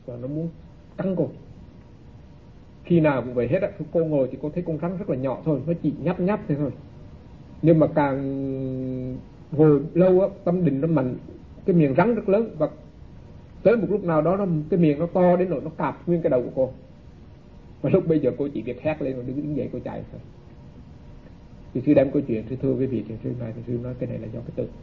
và nó muốn cắn cô. Khi nào cũng vậy hết á. Cô ngồi thì cô thấy con rắn rất là nhỏ thôi, nó chỉ nhấp nhấp thế thôi. Nhưng mà càng ngồi lâu á, tâm định nó mạnh, cái miệng rắn rất lớn, và tới một lúc nào đó cái miệng nó to đến nỗi nó cạp nguyên cái đầu của cô. Và lúc bây giờ cô chỉ việc hét lên rồi đứng dậy cô chạy thôi. Thì sư đem câu chuyện, sư thưa với vị thiền sư này, thì sư nói cái này là do cái tự.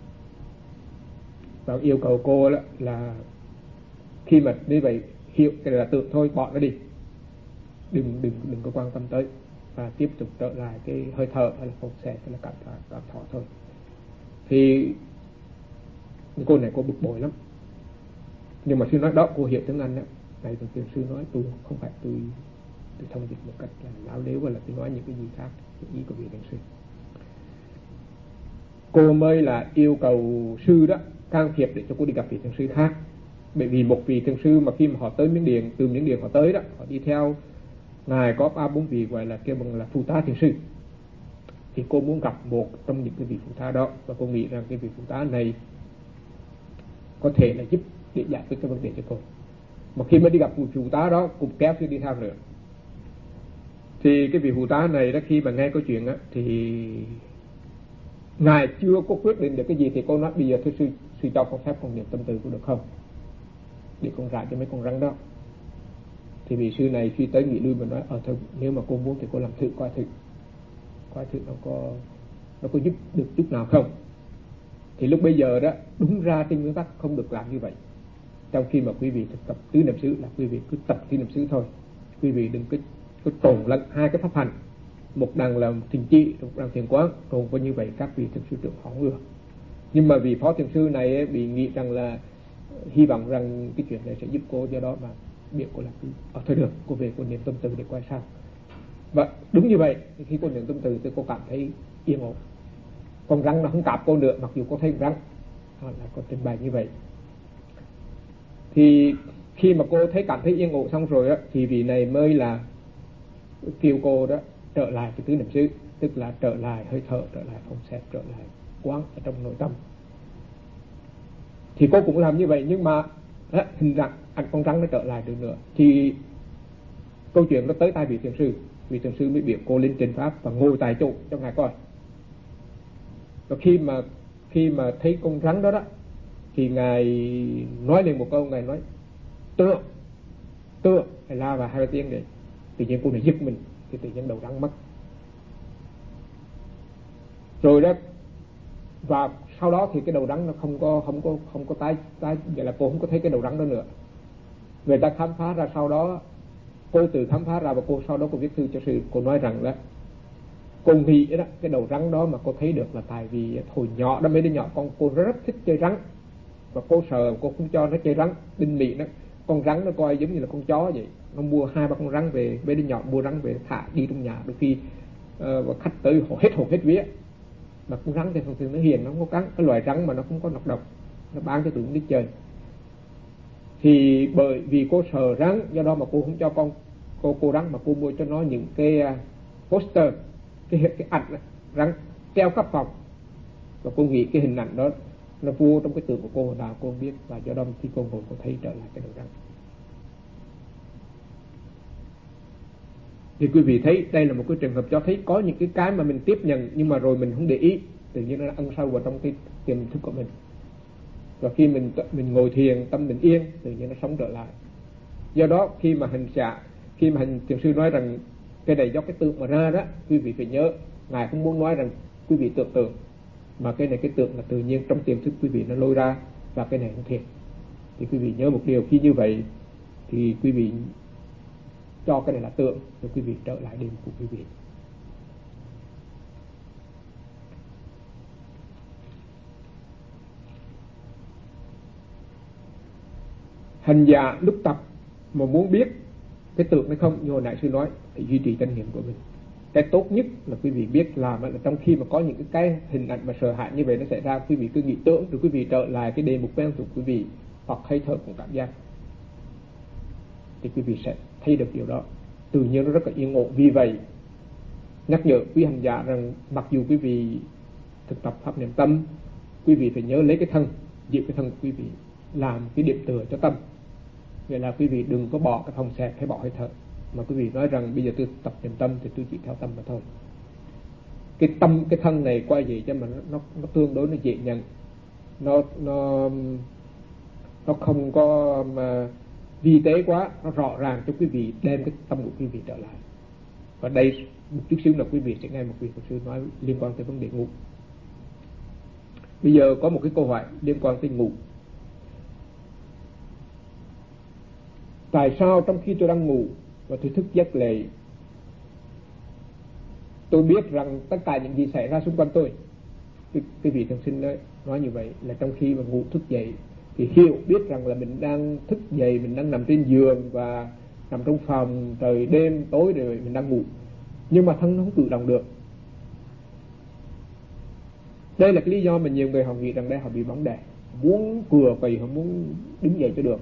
Và yêu cầu cô đó là khi mà như vậy hiểu cái này là tượng thôi, bỏ nó đi, đừng có quan tâm tới, và tiếp tục trở lại cái hơi thở hay là phong xẹp hay là cảm thọ thôi. Thì cô này cô bực bội lắm, nhưng mà sư nói đó, cô hiểu tiếng Anh đó. Này thì thiền sư nói tôi không phải tôi thông dịch một cách là láo lếu, hay là tôi nói những cái gì khác ý của vị thiền sư. Cô mới là yêu cầu sư đó can thiệp để cho cô đi gặp vị thiền sư khác. Bởi vì một vị thiền sư mà khi mà họ tới Miến Điện, từ Miến Điện họ tới đó, họ đi theo ngài có 3-4 vị gọi là kêu bằng là phụ tá thiền sư. Thì cô muốn gặp một trong những cái vị phụ tá đó, và cô nghĩ rằng cái vị phụ tá này có thể là giúp để giải quyết cái vấn đề cho cô. Mà khi mà đi gặp vị phụ tá đó cũng kéo sư đi theo nữa. Thì cái vị phụ tá này đó, khi mà nghe câu chuyện á, thì ngài chưa có quyết định được cái gì, thì cô nói bây giờ thưa sư cho con phép con niệm tâm từ của được không, để con rải cho mấy con rắn đó. Thì vị sư này khi tới nghĩ lui mà nói thôi, nếu mà cô muốn thì cô làm thử coi thử nó có giúp được chút nào không. Thì lúc bây giờ đó, đúng ra trên nguyên tắc không được làm như vậy. Trong khi mà quý vị thực tập tứ niệm xứ là quý vị cứ tập tứ niệm xứ thôi, quý vị đừng có trộn lẫn hai cái pháp hành, một đằng là thiền chi, một đằng thiền quán, trộn qua như vậy các vị thiền sư trưởng họ ngừa. Nhưng mà vì phó thiền sư này bị nghĩ rằng là hy vọng rằng cái chuyện này sẽ giúp cô, do đó mà biết cô làm thôi được, cô về cô niệm tâm từ để coi sao. Và đúng như vậy, khi cô niệm tâm từ thì cô cảm thấy yên ổn, con rắn nó không cạp cô nữa, mặc dù cô thấy rắn là cô trình bày như vậy. Thì khi mà cô thấy cảm thấy yên ổn xong rồi đó, thì vị này mới là kêu cô đó trở lại cái tứ niệm xứ, tức là trở lại hơi thở, trở lại phong xẹp, trở lại quán ở trong nội tâm. Thì cô cũng làm như vậy, nhưng mà hình rằng anh con rắn nó trở lại được nữa. Thì câu chuyện nó tới tai vị thiền sư, vị thiền sư mới biểu cô lên trình pháp và ngồi tại chỗ cho ngài coi. Và khi mà thấy con rắn đó đó, thì ngài nói lên một câu, ngài nói tượng hay la và 2 tiếng để tự nhiên cô này giật mình, thì tự nhiên đầu rắn mất rồi đó. Và sau đó thì cái đầu rắn nó không có tái vậy là cô không có thấy cái đầu rắn đó nữa. Người ta khám phá ra sau đó, cô tự khám phá ra, và cô sau đó cô viết thư cho sư. Cô nói rằng đó, cô nghĩ đó, cái đầu rắn đó mà cô thấy được là tại vì hồi nhỏ đó, mấy đứa nhỏ con cô rất thích chơi rắn, và cô sợ cô không cho nó chơi rắn. Đinh Mỹ đó, con rắn nó coi giống như là con chó vậy, nó mua 2-3 con rắn về, mấy đứa nhỏ mua rắn về thả đi trong nhà, đôi khi khách tới hết hồn hết vía. Mà con rắn thì thường nó hiền, nó không có cắn, cái loài rắn mà nó không có nọc độc, nó bán cho tụi nó đi chơi. Thì bởi vì cô sợ rắn, do đó mà cô không cho cô rắn, mà cô mua cho nó những cái poster, cái ảnh rắn treo khắp phòng. Và cô nghĩ cái hình ảnh đó nó vô trong cái tượng của cô nào cô không biết, và do đó khi cô ngồi cô thấy trở lại cái đầu rắn. Thì quý vị thấy đây là một cái trường hợp cho thấy có những cái mà mình tiếp nhận nhưng mà rồi mình không để ý, tự nhiên nó ăn sâu vào trong cái tiềm thức của mình. Và khi mình ngồi thiền, tâm mình yên, tự nhiên nó sống trở lại. Do đó khi mà hành thiền sư nói rằng cái này do cái tượng mà ra đó, quý vị phải nhớ, ngài không muốn nói rằng quý vị tưởng tượng, mà cái này cái tượng là tự nhiên trong tiềm thức quý vị nó lôi ra, và cái này không thiệt. Thì quý vị nhớ một điều, khi như vậy thì quý vị cho cái này là tượng, rồi quý vị trở lại điểm của quý vị. Hành giả lúc tập mà muốn biết cái tượng hay không, như hồi nãy sư nói, thì duy trì chánh niệm của mình. Cái tốt nhất là quý vị biết làm là trong khi mà có những cái hình ảnh mà sợ hãi như vậy nó xảy ra, quý vị cứ nghĩ tưởng, rồi quý vị trở lại cái đề mục quen thuộc quý vị, hoặc hơi thở của cảm giác, thì quý vị sẽ thấy được điều đó. Tự nhiên nó rất là yên ổn. Vì vậy nhắc nhở quý hành giả rằng mặc dù quý vị thực tập pháp niệm tâm, quý vị phải nhớ lấy cái thân, giữ cái thân của quý vị làm cái điểm tựa cho tâm. Vậy là quý vị đừng có bỏ cái phòng xẹp hay bỏ hơi thở, mà quý vị nói rằng bây giờ tôi tập thiền tâm thì tôi chỉ theo tâm mà thôi. Cái tâm, cái thân này qua vậy cho mà nó tương đối nó dễ nhận, nó không có mà vi tế quá, nó rõ ràng cho quý vị đem cái tâm của quý vị trở lại. Và đây một chút xíu là quý vị sẽ nghe một vị Phật sư nói liên quan tới vấn đề ngủ. Bây giờ có một cái câu hỏi liên quan tới ngủ. Tại sao trong khi tôi đang ngủ và tôi thức giấc lại, tôi biết rằng tất cả những gì xảy ra xung quanh tôi? Cái vị thường sinh nói như vậy là trong khi mà ngủ thức dậy thì hiểu biết rằng là mình đang thức dậy, mình đang nằm trên giường và nằm trong phòng, trời đêm tối rồi mình đang ngủ, nhưng mà thân nó không cử động được. Đây là cái lý do mà nhiều người họ nghĩ rằng đây họ bị bóng đè, muốn cựa quậy, họ muốn đứng dậy cho được.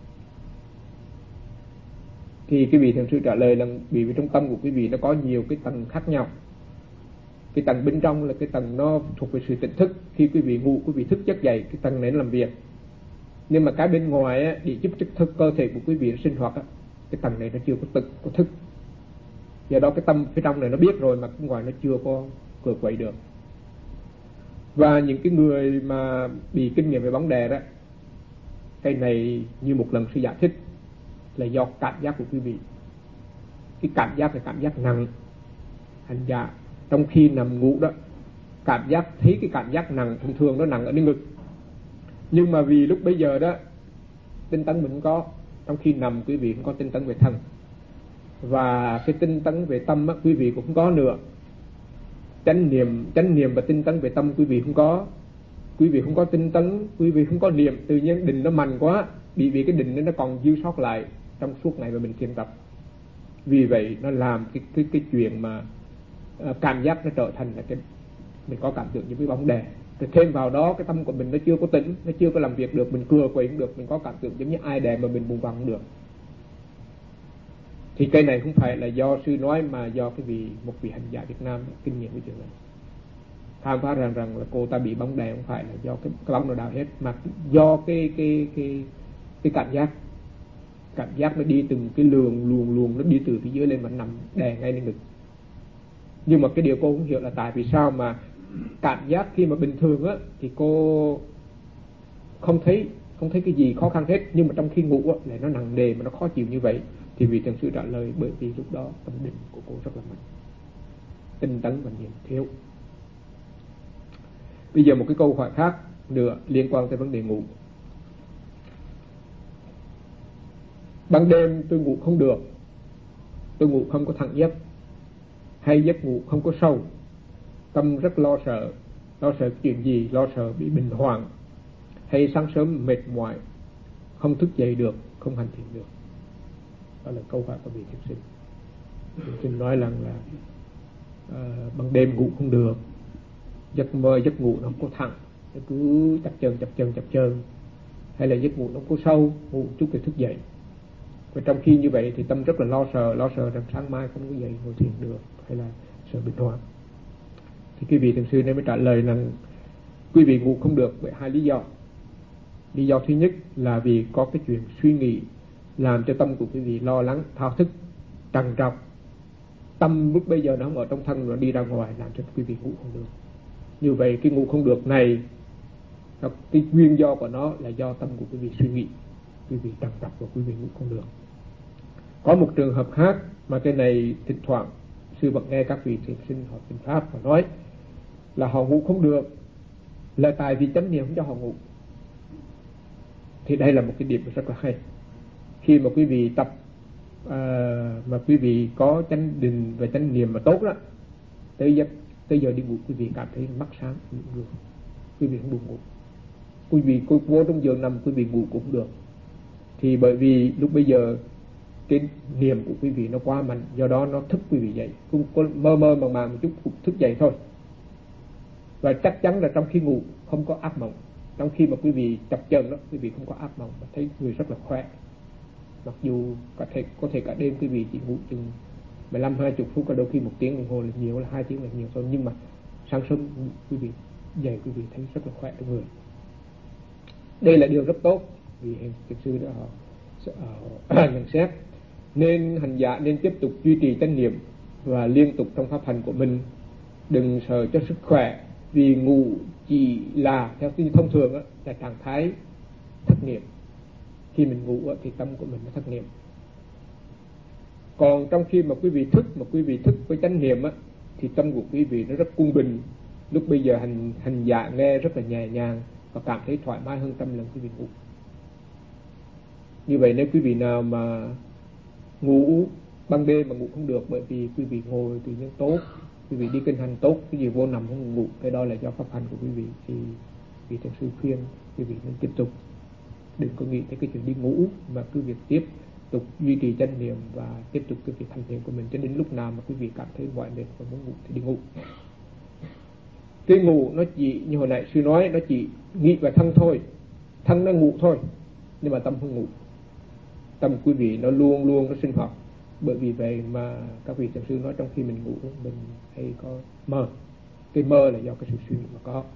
Thì quý vị thường sư trả lời là vì trong tâm của quý vị nó có nhiều cái tầng khác nhau. Cái tầng bên trong là cái tầng nó thuộc về sự tỉnh thức. Khi quý vị ngủ, quý vị thức giấc dậy, cái tầng này nó làm việc. Nhưng mà cái bên ngoài á, để giúp cho cơ thể của quý vị nó sinh hoạt á, cái tầng này nó chưa có thức. Do đó cái tâm phía trong này nó biết rồi mà cái ngoài nó chưa có cựa quậy được. Và những cái người mà bị kinh nghiệm về bóng đè đó, cái này như một lần sư giải thích là do cảm giác của quý vị. Cái cảm giác là cảm giác nặng. Hành giả trong khi nằm ngủ đó, cảm giác thấy cái cảm giác nặng, thường thường nó nặng ở nơi ngực. Nhưng mà vì lúc bây giờ đó tinh tấn mình có, trong khi nằm quý vị cũng có tinh tấn về thân, và cái tinh tấn về tâm á, quý vị cũng không có nữa. Chánh niệm và tinh tấn về tâm quý vị không có. Quý vị không có tinh tấn, quý vị không có niệm, tự nhiên định nó mạnh quá, vì cái định nó còn dư sót lại trong suốt ngày mà mình thiền tập. Vì vậy nó làm cái chuyện mà cảm giác nó trở thành là cái mình có cảm tưởng như cái bóng đè. Rồi thêm vào đó cái tâm của mình nó chưa có tỉnh, nó chưa có làm việc được, mình cưa quậy không được, mình có cảm tưởng giống như ai đè mà mình vùng vằng không được. Thì cái này không phải là do sư nói mà do một vị hành giả Việt Nam kinh nghiệm cái chuyện này. Khám phá rằng là cô ta bị bóng đè không phải là do cái bóng nào đào hết, mà do cái cảm giác nó đi từng cái luồng nó đi từ phía dưới lên mà nằm đè ngay lên ngực. Nhưng mà cái điều cô không hiểu là tại vì sao mà cảm giác khi mà bình thường á thì cô không thấy cái gì khó khăn hết, nhưng mà trong khi ngủ á lại nó nặng nề mà nó khó chịu như vậy. Thì vị thiền sư trả lời bởi vì lúc đó tâm định của cô rất là mạnh, tinh tấn và niệm thiếu. Bây giờ một cái câu hỏi khác nữa liên quan tới vấn đề ngủ. Ban đêm tôi ngủ không được, tôi ngủ không có thẳng giấc, hay giấc ngủ không có sâu, tâm rất lo sợ chuyện gì, lo sợ bị bệnh hoạn, hay sáng sớm mệt mỏi, không thức dậy được, không hành thiền được. Đó là câu hỏi của vị thiền sinh. Thiền sinh nói rằng là ban đêm ngủ không được, giấc ngủ nó không có thẳng, nó cứ chập chờn, hay là giấc ngủ nó không có sâu, ngủ chút thì thức dậy. Và trong khi như vậy thì tâm rất là lo sợ rằng sáng mai không có dậy ngồi thiền được, hay là sợ bệnh hoạn. Thì quý vị thiền sư nên mới trả lời rằng quý vị ngủ không được bởi hai lý do. Lý do thứ nhất là vì có cái chuyện suy nghĩ làm cho tâm của quý vị lo lắng, thao thức, trằn trọc. Tâm lúc bây giờ nó không ở trong thân, nó đi ra ngoài làm cho quý vị ngủ không được. Như vậy cái ngủ không được này, cái nguyên do của nó là do tâm của quý vị suy nghĩ, quý vị trằn trọc và quý vị ngủ không được. Có một trường hợp khác mà cái này thỉnh thoảng sư vẫn nghe các vị thiền sinh họ thuyết pháp và nói là họ ngủ không được là tại vì chánh niệm không cho họ ngủ. Thì đây là một cái điểm rất là hay. Khi mà quý vị tập mà quý vị có chánh định và chánh niệm mà tốt đó, tới giờ đi ngủ quý vị cảm thấy mắt sáng, quý vị không buồn ngủ. Quý vị vô trong giường nằm quý vị ngủ cũng không được. Thì bởi vì lúc bây giờ cái niệm của quý vị nó quá mạnh, do đó nó thức quý vị dậy, cũng có mơ màng một chút cũng thức dậy thôi. Và chắc chắn là trong khi ngủ không có ác mộng. Trong khi mà quý vị chập chờn đó, quý vị không có ác mộng và thấy người rất là khỏe. Mặc dù có thể cả đêm quý vị chỉ ngủ chừng 15-20 phút, đôi khi 1 tiếng đồng hồ là nhiều, là 2 tiếng là nhiều thôi, nhưng mà sáng sớm quý vị dậy quý vị thấy rất là khỏe trong người. Đây là điều rất tốt vì thiền sư đó họ nhận xét. Nên hành giả nên tiếp tục duy trì chánh niệm và liên tục trong pháp hành của mình, đừng sợ cho sức khỏe, vì ngủ chỉ là theo như thông thường là trạng thái thất niệm. Khi mình ngủ thì tâm của mình nó thất niệm. Còn trong khi mà quý vị thức với chánh niệm thì tâm của quý vị nó rất cung bình. Lúc bây giờ hành giả nghe rất là nhẹ nhàng và cảm thấy thoải mái hơn tâm lần quý vị ngủ. Như vậy nếu quý vị nào mà ngủ ban đêm mà ngủ không được bởi vì quý vị ngồi tự nhiên tốt, quý vị đi kinh hành tốt, cái gì vô nằm không ngủ, cái đó là do pháp hành của quý vị, thì vị thiền sư khuyên quý vị nên tiếp tục, đừng có nghĩ tới cái chuyện đi ngủ, mà cứ việc tiếp tục duy trì chánh niệm và tiếp tục cái việc hành thiền của mình cho đến lúc nào mà quý vị cảm thấy mỏi mệt và muốn ngủ thì đi ngủ. Cái ngủ nó chỉ như hồi nãy sư nói, nó chỉ nghĩ về thân thôi, thân nó ngủ thôi, nhưng mà tâm không ngủ. Tâm quý vị nó luôn luôn nó sinh hoạt. Bởi vì vậy mà các vị thiền sư nói trong khi mình ngủ mình hay có mơ. Cái mơ là do cái sự suy nghĩ mà có.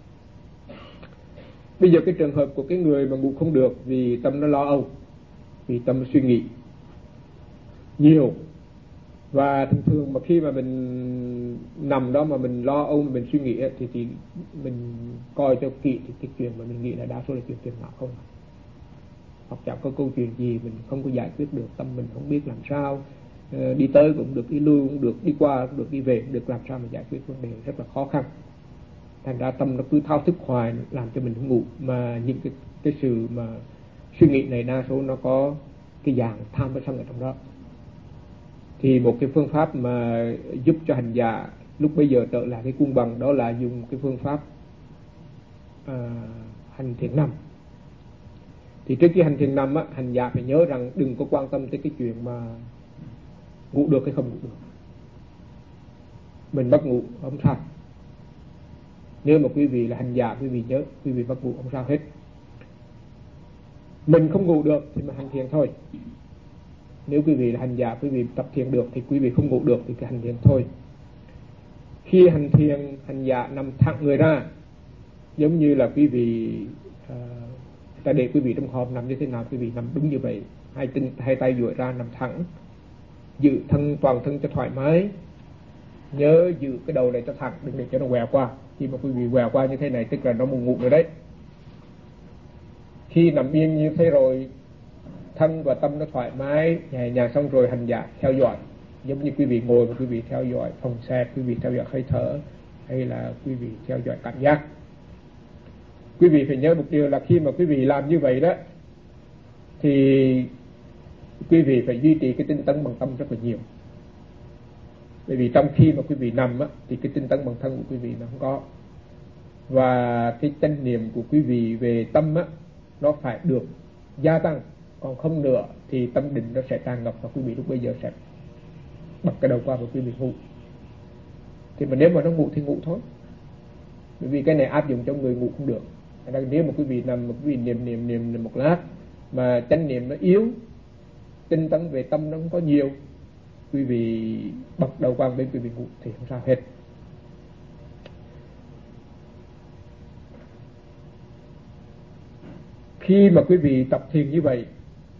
Bây giờ cái trường hợp của cái người mà ngủ không được vì tâm nó lo âu, vì tâm nó suy nghĩ nhiều, và thường thường mà khi mà mình nằm đó mà mình lo âu, mà mình suy nghĩ thì mình coi cho kỹ thì cái chuyện mà mình nghĩ là đa số là chuyện phiền não không. Hoặc chẳng có câu chuyện gì mình không có giải quyết được, tâm mình không biết làm sao, đi tới cũng được, đi lui cũng được, đi qua cũng được, đi về cũng được, làm sao mà giải quyết vấn đề rất là khó khăn. Thành ra tâm nó cứ thao thức hoài làm cho mình không ngủ. Mà những cái sự mà suy nghĩ này đa số nó có cái dạng tham và sân ở trong đó. Thì một cái phương pháp mà giúp cho hành giả lúc bây giờ trở lại cái cung bằng, đó là dùng cái phương pháp hành thiền nằm. Thì trước khi hành thiền nằm hành giả phải nhớ rằng đừng có quan tâm tới cái chuyện mà ngủ được hay không ngủ được. Mình mất ngủ không sao. Nếu mà quý vị là hành giả, quý vị nhớ quý vị mất ngủ không sao hết. Mình không ngủ được thì mà hành thiền thôi. Nếu quý vị là hành giả, quý vị tập thiền được thì quý vị không ngủ được thì cứ hành thiền thôi. Khi hành thiền, hành giả nằm thẳng người ra, giống như là quý vị ta để quý vị trong hòm nằm như thế nào, quý vị nằm đúng như vậy, hai tay duỗi ra nằm thẳng, giữ toàn thân cho thoải mái. Nhớ giữ cái đầu này cho thẳng, đừng để cho nó quẹo qua. Khi mà quý vị quẹo qua như thế này tức là nó muốn ngủ rồi đấy. Khi nằm yên như thế rồi, thân và tâm nó thoải mái nhẹ nhàng, xong rồi hành giả theo dõi, giống như quý vị ngồi và quý vị theo dõi phòng xe, quý vị theo dõi hơi thở, hay là quý vị theo dõi cảm giác. Quý vị phải nhớ một điều là khi mà quý vị làm như vậy đó thì quý vị phải duy trì cái tinh tấn bằng tâm rất là nhiều. Bởi vì trong khi mà quý vị nằm thì cái tinh tấn bằng thân của quý vị nó không có, và cái chánh niệm của quý vị về tâm nó phải được gia tăng. Còn không nữa thì tâm định nó sẽ tràn ngập và quý vị lúc bây giờ sẽ bật cái đầu qua và quý vị ngủ. Thì mà nếu mà nó ngủ thì ngủ thôi, bởi vì cái này áp dụng cho người ngủ không được. Nếu mà quý vị nằm mà quý vị niệm một lát mà chánh niệm nó yếu, tinh tấn về tâm nó không có nhiều, quý vị bật đầu qua bên quý vị ngủ thì không sao hết. Khi mà quý vị tập thiền như vậy,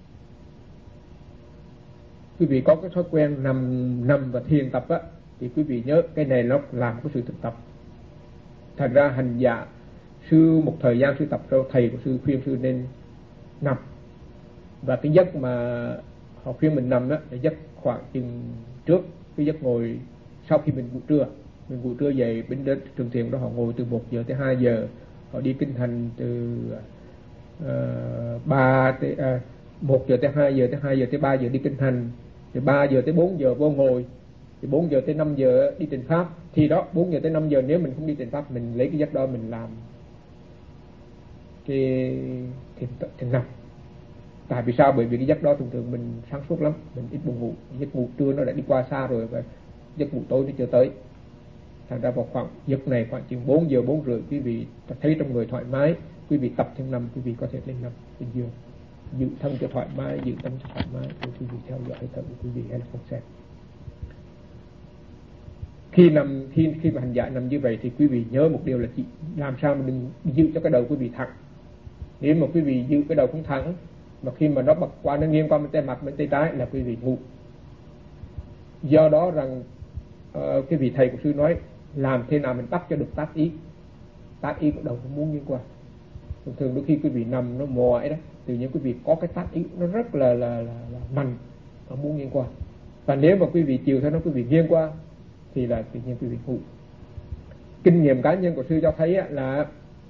quý vị có cái thói quen nằm và thiền tập thì quý vị nhớ cái này nó làm cái sự thực tập. Thành ra hành giả sư một thời gian sư tập rồi, thầy của sư khuyên sư nên nằm. Và cái giấc mà họ khuyên mình nằm là giấc khoảng chừng trước cái giấc ngồi sau khi mình ngủ trưa. Mình ngủ trưa dậy bên đến trường thiền đó họ ngồi từ 1 giờ tới 2 giờ, họ đi kinh hành từ 1 giờ tới 2 giờ, tới 2 giờ tới 3 giờ đi kinh hành, từ 3 giờ tới 4 giờ vô ngồi, từ 4 giờ tới 5 giờ đi tịnh pháp. Thì đó 4 giờ tới 5 giờ nếu mình không đi tịnh pháp, mình lấy cái giấc đó mình làm cái thiền nằm. Tại vì sao? Bởi vì cái giấc đó thường thường mình sáng suốt lắm, mình ít buồn ngủ, giấc ngủ trưa nó đã đi qua xa rồi và giấc ngủ tối nó chưa tới. Thành ra vào khoảng giấc này khoảng chừng 4 giờ 4 rưỡi quý vị thấy trong người thoải mái, quý vị tập thiền nằm, quý vị có thể lên nằm bên giường, giữ thân cho thoải mái, giữ tâm cho thoải mái, rồi quý vị theo dõi hơi thở của quý vị hay là không xem. Khi mà hành giả nằm như vậy thì quý vị nhớ một điều là làm sao mà đừng giữ cho cái đầu quý vị thẳng. Nếu mà quý vị giữ cái đầu không thẳng mà khi mà nó bật qua, nó nghiêng qua bên tay mặt bên tay trái là quý vị ngủ. Do đó rằng cái vị thầy của sư nói làm thế nào mình bắt cho được tác ý của đầu nó muốn nghiêng qua. Thường đôi khi quý vị nằm nó mỏi đó, tự nhiên quý vị có cái tác ý nó rất là mạnh, nó muốn nghiêng qua, và nếu mà quý vị chịu theo nó, quý vị nghiêng qua thì là tự nhiên quý vị ngủ. Kinh nghiệm cá nhân của sư cho thấy là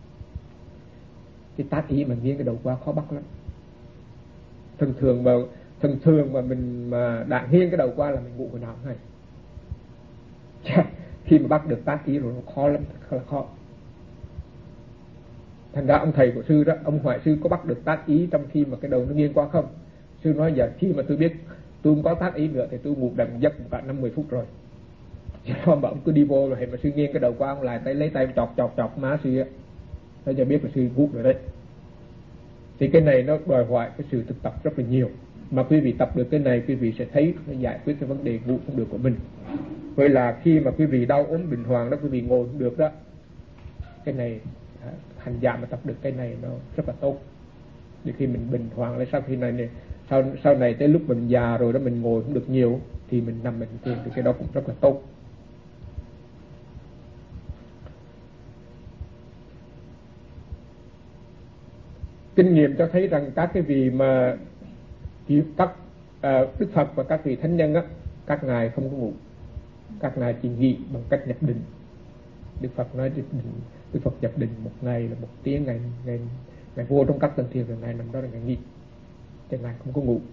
cái tác ý mà nghiêng cái đầu qua khó bắt lắm. Thường thường mà mình mà đã nghiêng cái đầu qua là mình ngủ hồi nào này. Khi mà bắt được tác ý rồi nó khó lắm, thật là khó. Thành ra ông thầy của sư đó, ông Hoài sư có bắt được tác ý trong khi mà cái đầu nó nghiêng qua không? Sư nói giờ khi mà tôi biết tôi không có tác ý nữa thì tôi ngủ đầm giấc cả 50 phút rồi. Chứ không mà ông cứ đi vô rồi mà sư nghiêng cái đầu qua, ông lại lấy tay chọc má sư á, nó cho biết là sư ngủ rồi đấy. Thì cái này nó đòi hỏi cái sự thực tập rất là nhiều. Mà quý vị tập được cái này, quý vị sẽ thấy nó giải quyết cái vấn đề ngủ không được của mình. Vậy là khi mà quý vị đau ốm bệnh hoạn đó, quý vị ngồi không được đó, cái này hành giả mà tập được cái này nó rất là tốt. Để khi mình bình hoạn lại sau khi này sau này tới lúc mình già rồi đó, mình ngồi không được nhiều thì mình nằm mình thiền thì cái đó cũng rất là tốt. Kinh nghiệm cho thấy rằng các cái vị mà các Đức Phật và các vị thánh nhân á, các ngài không có ngủ, các ngài chỉ nghỉ bằng cách nhập định. Đức Phật nói Đức Phật nhập định một ngày là 1 tiếng, ngày vô trong các tầng thiền rồi ngài nằm đó là ngài nghỉ, chứ ngài không có ngủ.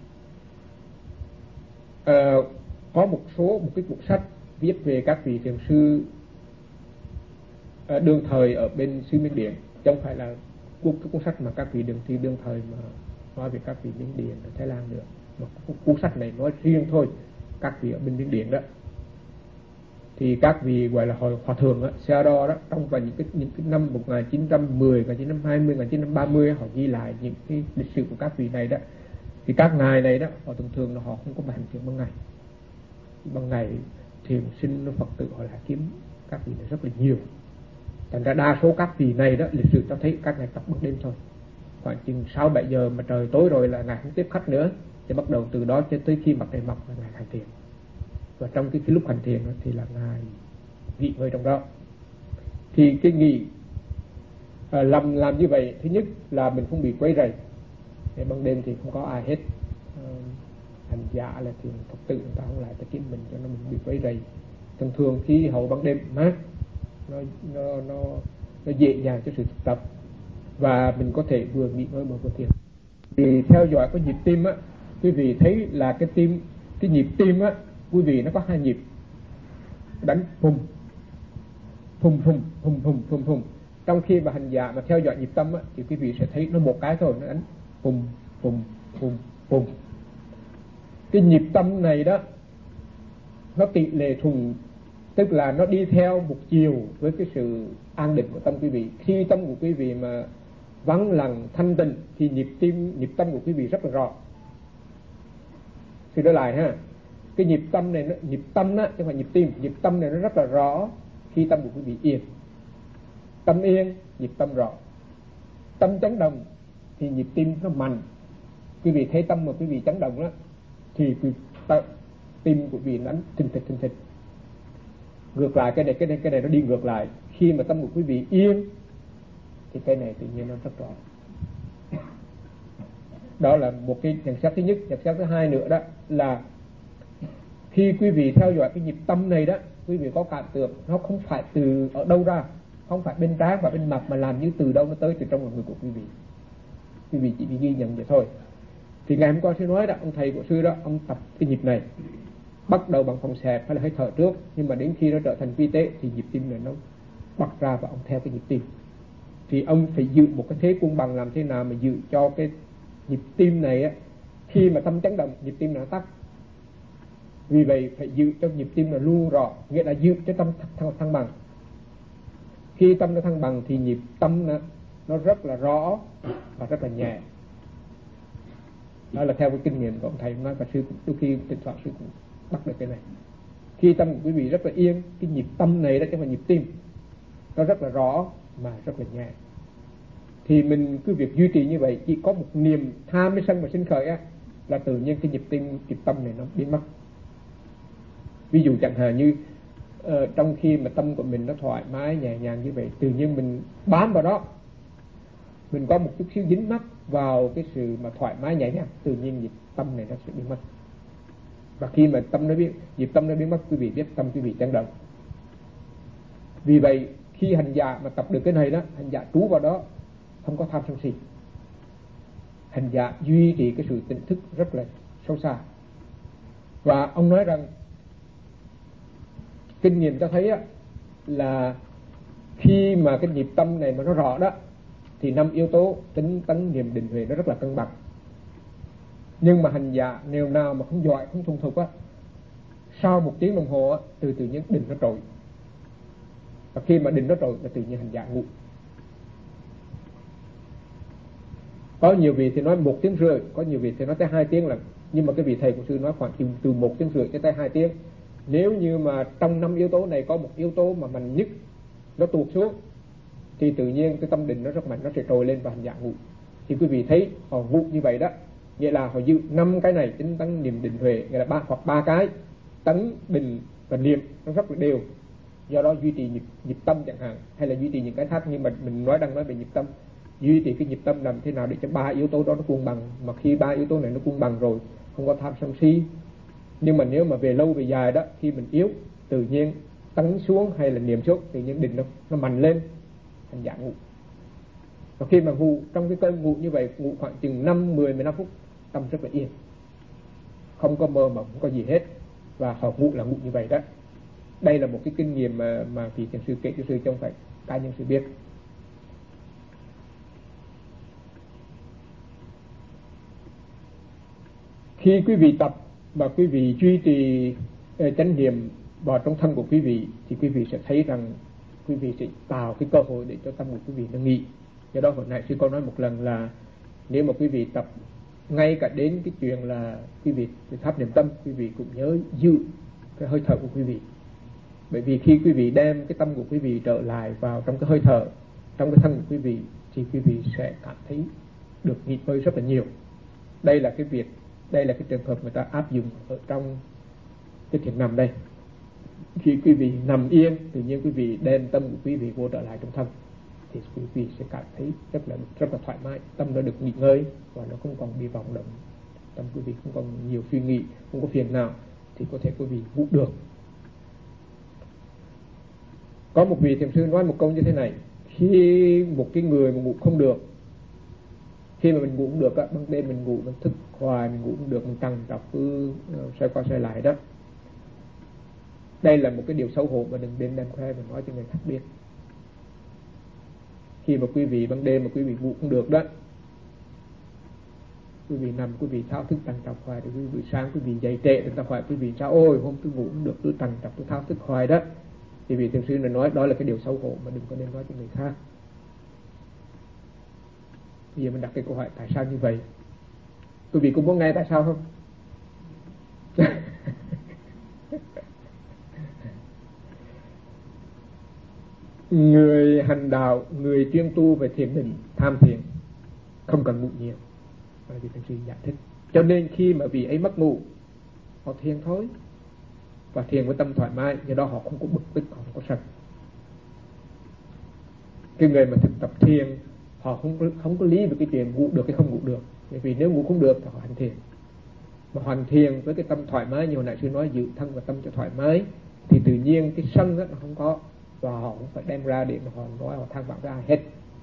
Có một cái cuốn sách viết về các vị thiền sư đương thời ở bên xứ Miến Điện, chứ không phải là cái cuốn sách mà các vị đương thời mà nói về các vị Miến Điện ở Thái Lan nữa. Mà cuốn sách này nói riêng thôi các vị ở bên Miến Điện đó. Thì các vị gọi là hòa thượng á, Sayadaw đó, trong vào những cái năm 1910, 1920, 1930 họ ghi lại những cái lịch sử của các vị này đó. Thì các ngài này đó, họ thường là họ không có hành thiền ban ngày. Ban ngày thiền sinh nó Phật tử họ lại kiếm các vị này rất là nhiều. Thành ra đa số các vị này đó, lịch sử cho thấy các ngài tập ban đêm thôi. Khoảng chừng 6-7 giờ mà trời tối rồi là ngài không tiếp khách nữa, thì bắt đầu từ đó cho tới khi mặt trời mọc là ngài hành thiền. Và trong cái lúc hành thiền thì là ngài nghỉ ngơi trong đó. Thì cái nghỉ làm như vậy, thứ nhất là mình không bị quấy rầy. Ban đêm thì không có ai hết, hành giả là thiền Phật tử người ta không lại tới kiếm mình cho nó mình bị quấy rầy. Thường khi hậu ban đêm mát, nó dễ dàng cho sự thực tập, và mình có thể vừa nghỉ ngơi mà vừa thiền. Thì theo dõi cái nhịp tim á, quý vị thấy là cái nhịp tim á, quý vị nó có 2 nhịp đánh phùng phùng phùng phùng phùng phùng phùng. Trong khi mà hành giả mà theo dõi nhịp tâm á, thì quý vị sẽ thấy nó một cái thôi, nó đánh phùng phùng phùng phùng. Cái nhịp tâm này đó nó tỷ lệ thuần, tức là nó đi theo một chiều với cái sự an định của tâm quý vị. Khi tâm của quý vị mà vắng lặng thanh tịnh thì nhịp tâm của quý vị rất là rõ. Thì đó lại ha, cái nhịp tâm này, nhịp tâm á chứ không phải nhịp tim, nhịp tâm này nó rất là rõ khi tâm của quý vị yên. Tâm yên, nhịp tâm rõ. Tâm chấn động thì nhịp tim nó mạnh. Quý vị thấy tâm mà quý vị chấn động đó thì tim của quý vị đánh thình thịch. Ngược lại, cái này nó đi ngược lại. Khi mà tâm của quý vị yên thì cái này tự nhiên nó rất rõ. Đó là một cái nhận xét thứ nhất. Nhận xét thứ hai nữa đó là khi quý vị theo dõi cái nhịp tâm này đó, quý vị có cảm tưởng nó không phải từ ở đâu ra, không phải bên trán và bên mặt, mà làm như từ đâu nó tới từ trong lòng người của quý vị. Quý vị chỉ bị ghi nhận vậy thôi. Thì ngày hôm qua sư nói đó, ông thầy của sư đó, ông tập cái nhịp này bắt đầu bằng phòng xẹp hay là hơi thở trước, nhưng mà đến khi nó trở thành vi tế thì nhịp tim này nó bật ra và ông theo cái nhịp tim. Thì ông phải giữ một cái thế cân bằng, làm thế nào mà giữ cho cái nhịp tim này á, khi mà tâm chấn động nhịp tim nó tắt. Vì vậy phải giữ cho nhịp tim là luôn rõ, nghĩa là giữ cho tâm thăng bằng. Khi tâm nó thăng bằng thì nhịp tâm nó rất là rõ và rất là nhẹ. Đó là theo cái kinh nghiệm của ông thầy nói, và sư đôi khi thỉnh thoảng sư cũng bắt được cái này. Khi tâm của quý vị rất là yên, cái nhịp tâm này đó chứ không phải nhịp tim, nó rất là rõ mà rất là nhẹ. thì mình cứ việc duy trì như vậy, chỉ có một niềm tham với sân mà sinh khởi á, là tự nhiên cái nhịp tâm này nó biến mất. Ví dụ chẳng hạn như trong khi mà tâm của mình nó thoải mái nhẹ nhàng như vậy, tự nhiên mình bám vào đó, mình có một chút xíu dính mắc vào cái sự mà thoải mái nhẹ nhàng, tự nhiên nhịp tâm này nó sẽ biến mất. Và khi mà nhịp tâm nó biến mất, quý vị biết tâm quý vị chấn động. Vì vậy khi hành giả mà tập được cái này đó, hành giả trú vào đó, không có tham sân si, hành giả duy trì cái sự tỉnh thức rất là sâu xa. Và ông nói rằng kinh nghiệm cho thấy á, là khi mà cái nhịp tâm này mà nó rõ đó, thì 5 yếu tố tính tấn niệm định huệ nó rất là cân bằng. Nhưng mà hành giả nếu nào mà không giỏi, không thuần thục á, sau 1 tiếng đồng hồ á, tự nhiên định nó trội. Và khi mà định nó trội là tự nhiên hành giả ngủ. Có nhiều vị thì nói 1 tiếng rưỡi, có nhiều vị thì nói tới 2 tiếng lần. Nhưng mà cái vị thầy của sư nói khoảng từ 1 tiếng rưỡi cho tới 2 tiếng. Nếu như mà trong 5 yếu tố này có một yếu tố mà mạnh nhất nó tuột xuống, thì tự nhiên cái tâm định nó rất mạnh, nó sẽ trồi lên và hành giả ngủ. Thì quý vị thấy họ ngủ như vậy đó, nghĩa là họ giữ 5 cái này, tính tấn niệm định huệ, nghĩa là hoặc 3 cái tấn định và niệm nó rất là đều. Do đó duy trì nhịp tâm chẳng hạn, hay là duy trì những cái khác, nhưng mà mình đang nói về nhịp tâm, duy trì cái nhịp tâm làm thế nào để cho 3 yếu tố đó nó cân bằng. Mà khi 3 yếu tố này nó cân bằng rồi, không có tham sân si. Nhưng mà nếu mà về lâu về dài đó, khi mình yếu, tự nhiên tấn xuống hay là niệm xuống, tự nhiên định nó mạnh lên, hành giả ngủ. Và khi mà ngủ, trong cái cơn ngủ như vậy, ngủ khoảng chừng 5-10-15 phút, tâm rất là yên, không có mơ mộng, không có gì hết. Và họ ngủ là ngủ như vậy đó. Đây là một cái kinh nghiệm mà vị thiền sư kể cho sư, trong phải cá nhân sư biết. Khi quý vị tập và quý vị duy trì chánh niệm vào trong thân của quý vị, thì quý vị sẽ thấy rằng quý vị sẽ tạo cái cơ hội để cho tâm của quý vị nó nghỉ. Do đó hồi nãy sư có nói một lần là nếu mà quý vị tập ngay cả đến cái chuyện là quý vị pháp niệm tâm, quý vị cũng nhớ giữ cái hơi thở của quý vị. Bởi vì khi quý vị đem cái tâm của quý vị trở lại vào trong cái hơi thở, trong cái thân của quý vị, thì quý vị sẽ cảm thấy được nghỉ ngơi rất là nhiều. Đây là cái trường hợp người ta áp dụng ở trong cái thiền nằm đây. Khi quý vị nằm yên, tự nhiên quý vị đem tâm của quý vị vô trở lại trong thân, thì quý vị sẽ cảm thấy rất là thoải mái, tâm nó được nghỉ ngơi và nó không còn bị vọng động, tâm quý vị không còn nhiều suy nghĩ, không có phiền nào, thì có thể quý vị ngủ được. Có một vị thiền sư nói một câu như thế này: khi một cái người mà ngủ không được, khi mà mình ngủ không được á, ban đêm mình ngủ, mình thức hoài, mình ngủ không được, mình trằn trọc cứ xoay qua xoay lại đó, đây là một cái điều xấu hổ mà đừng đem khoe và nói cho người khác biết. Khi mà quý vị ban đêm mà quý vị ngủ không được đó, quý vị nằm, quý vị thao thức trằn trọc hoài, thì quý vị sáng quý vị dậy trễ, người ta hỏi quý vị sao, ôi hôm tôi ngủ không được, tôi trằn trọc, tôi thao thức hoài đó, thì vị thiền sư này nói đó là cái điều xấu hổ mà đừng có nên nói cho người khác. Bây giờ mình đặt cái câu hỏi tại sao như vậy, quý vị cũng muốn nghe tại sao không? Người hành đạo, người chuyên tu về thiền định, tham thiền, không cần ngủ nhiều, bởi vì thiền sư giải thích. Cho nên khi mà vị ấy mất ngủ, họ thiền thôi, và thiền với tâm thoải mái, do đó họ không có bực tức, họ không có sân. Cái người mà thực tập thiền, họ không có lý về cái chuyện ngủ được hay không ngủ được, bởi vì nếu ngủ không được thì họ hành thiền. Mà hành thiền với cái tâm thoải mái, như hồi nãy sư nói, giữ thân và tâm cho thoải mái, thì tự nhiên cái sân đó nó không có, và họ cũng phải đem ra để mà họ nói, họ than vãn với ai hết.